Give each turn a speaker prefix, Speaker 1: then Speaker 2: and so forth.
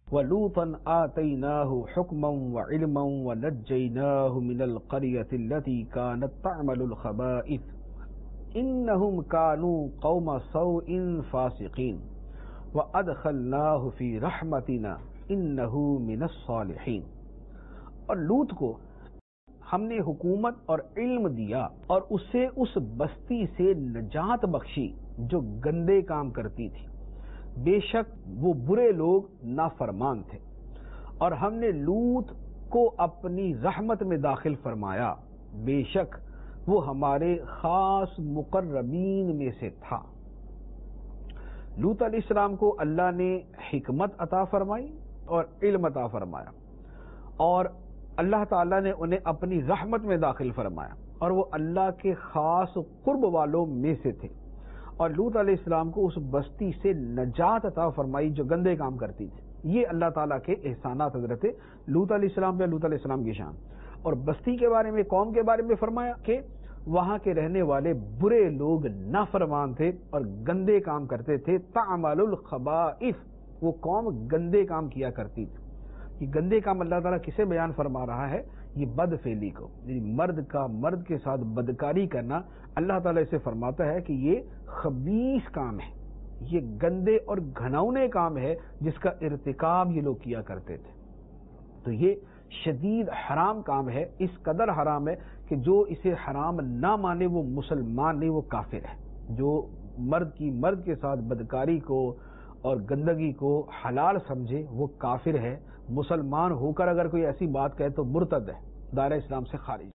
Speaker 1: وَلُوطًا آتَيْنَاهُ حُكْمًا وَعِلْمًا وَنَجَّيْنَاهُ مِنَ الْقَرْيَةِ الَّتِي كَانَتْ تَعْمَلُ الْخَبَائِثَ إِنَّهُمْ كَانُوا قَوْمَ سَوْءٍ فَاسِقِينَ وَأَدْخَلْنَاهُ فِي رَحْمَتِنَا إِنَّهُ مِنَ الصَّالِحِينَ۔ اور لوط کو ہم نے حکومت اور علم دیا اور اسے اس بستی سے نجات بخشی جو گندے کام کرتی تھی، بے شک وہ برے لوگ نافرمان تھے، اور ہم نے لوط کو اپنی رحمت میں داخل فرمایا، بے شک وہ ہمارے خاص مقربین میں سے تھا۔ لوط علیہ السلام کو اللہ نے حکمت عطا فرمائی اور علم عطا فرمایا، اور اللہ تعالیٰ نے انہیں اپنی رحمت میں داخل فرمایا، اور وہ اللہ کے خاص قرب والوں میں سے تھے، اور لوط علیہ السلام کو اس بستی سے نجات عطا فرمائی جو گندے کام کرتی تھی۔ یہ اللہ تعالیٰ کے احسانات حضرت لوط علیہ السلام پہ لوط علیہ السلام کی شان۔ اور بستی کے بارے میں، قوم کے بارے میں فرمایا کہ وہاں کے رہنے والے برے لوگ نافرمان تھے اور گندے کام کرتے تھے، تعمل الخبائث، وہ قوم گندے کام کیا کرتی تھی۔ یہ گندے کام اللہ تعالیٰ کسے بیان فرما رہا ہے؟ یہ بد فعلی کو، یعنی مرد کے ساتھ بدکاری کرنا، اللہ تعالیٰ اسے فرماتا ہے کہ یہ خبیث کام ہے، یہ گندے اور گھناؤنے کام ہے جس کا ارتکاب یہ لوگ کیا کرتے تھے۔ تو یہ شدید حرام کام ہے، اس قدر حرام ہے کہ جو اسے حرام نہ مانے وہ مسلمان نہیں، وہ کافر ہے۔ جو مرد کے ساتھ بدکاری کو اور گندگی کو حلال سمجھے وہ کافر ہے۔ مسلمان ہو کر اگر کوئی ایسی بات کہے تو مرتد ہے، دائرہ اسلام سے خارج۔